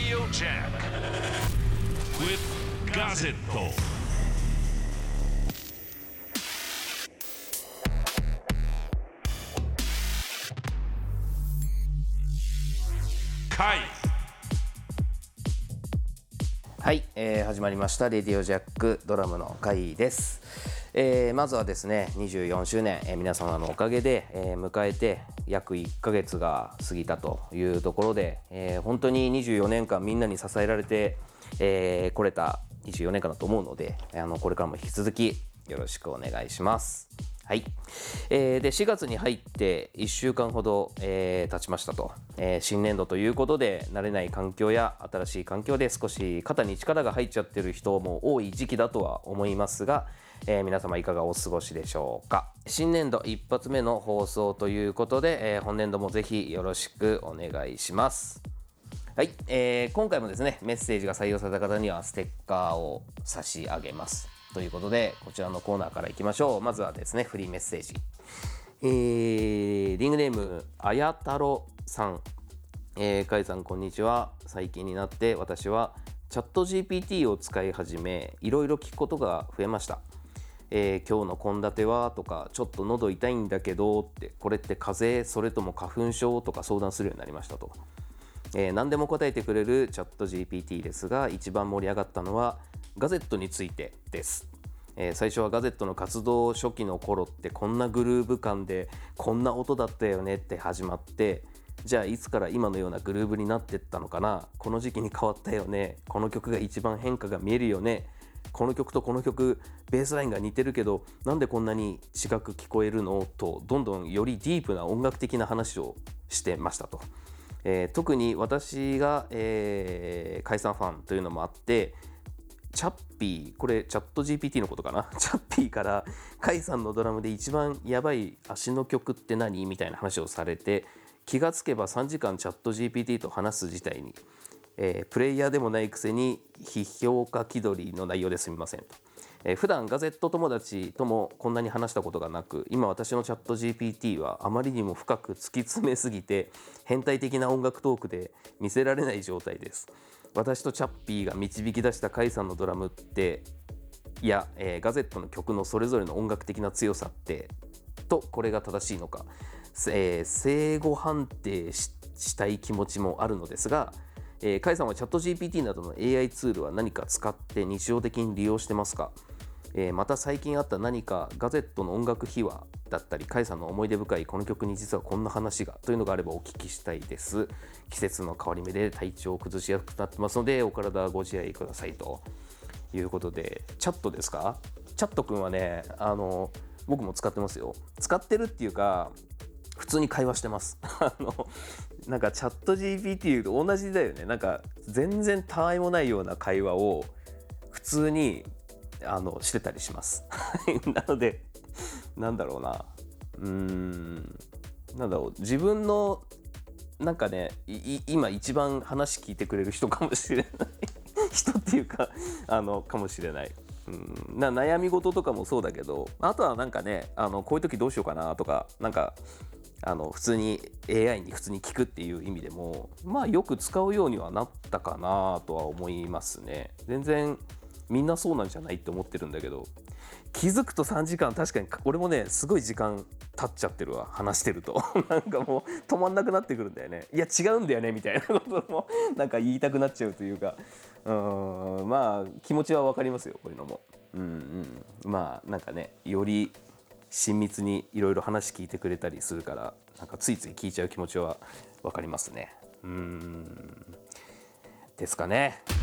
Radio Jack with Gazzetto. はい、始まりましたレディオジャックドラムの会です。まずはですね24周年、皆様のおかげで、迎えて約1ヶ月が過ぎたというところで、本当に24年間みんなに支えられて、来れた24年間だと思うので、これからも引き続きよろしくお願いします。はい。で4月に入って1週間ほど、経ちましたと、新年度ということで慣れない環境や新しい環境で少し肩に力が入っちゃってる人も多い時期だとは思いますが、皆様いかがお過ごしでしょうか。新年度一発目の放送ということで、本年度もぜひよろしくお願いします。はい、今回もですねメッセージが採用された方にはステッカーを差し上げますということで、こちらのコーナーからいきましょう。まずはですねフリーメッセージ、リングネームあやたろさん、かいさんこんにちは。最近になって私はチャット GPT を使い始めいろいろ聞くことが増えました。今日の献立はとか、ちょっと喉痛いんだけどって、これって風邪それとも花粉症とか相談するようになりましたと。何でも答えてくれるチャット GPT ですが、一番盛り上がったのはガゼットについてです。最初はガゼットの活動初期の頃ってこんなグルーヴ感でこんな音だったよねって始まって、じゃあいつから今のようなグルーヴになってったのかな、この時期に変わったよね、この曲が一番変化が見えるよね、この曲とこの曲ベースラインが似てるけどなんでこんなに違く聞こえるのと、どんどんよりディープな音楽的な話をしてましたと。特に私が、解散ファンというのもあって、チャッピー、これチャット GPT のことかなチャッピーからカイさんのドラムで一番やばい足の曲って何みたいな話をされて、気がつけば3時間チャット GPT と話す事態に、プレイヤーでもないくせに批評家気取りの内容ですみませんと。普段ガゼット友達ともこんなに話したことがなく、今私のチャット GPT はあまりにも深く突き詰めすぎて変態的な音楽トークで見せられない状態です。私とチャッピーが導き出したカイさんのドラムってや、ガゼットの曲のそれぞれの音楽的な強さってと、これが正しいのか、正誤判定したい気持ちもあるのですが、カイさんはチャット GPT などの AI ツールは何か使って日常的に利用してますか？また最近あった何かガゼットの音楽秘話だったり、カイさんの思い出深いこの曲に実はこんな話がというのがあればお聞きしたいです。季節の変わり目で体調を崩しやすくなってますのでお体ご自愛くださいということで。チャットですか？チャットくんはね、僕も使ってますよ。使ってるっていうか普通に会話してますなんかチャット GPT と同じだよね。なんか全然たわいもないような会話を普通にしてたりしますなのでなんだろうな、なんだろう、自分のなんかね、今一番話聞いてくれる人かもしれない人っていうかかもしれない。悩み事とかもそうだけど、あとはなんかね、こういう時どうしようかなとか、なんか普通に AI に普通に聞くっていう意味でも、まあよく使うようにはなったかなとは思いますね。全然みんなそうなんじゃないって思ってるんだけど、気づくと3時間、確かに俺もねすごい時間経っちゃってるわ、話してるとなんかもう止まんなくなってくるんだよね。いや違うんだよねみたいなこともなんか言いたくなっちゃうというか、まあ気持ちは分かりますよ、こういうのも。まあなんかね、より親密にいろいろ話聞いてくれたりするから、なんかついつい聞いちゃう気持ちは分かりますね。ですかね。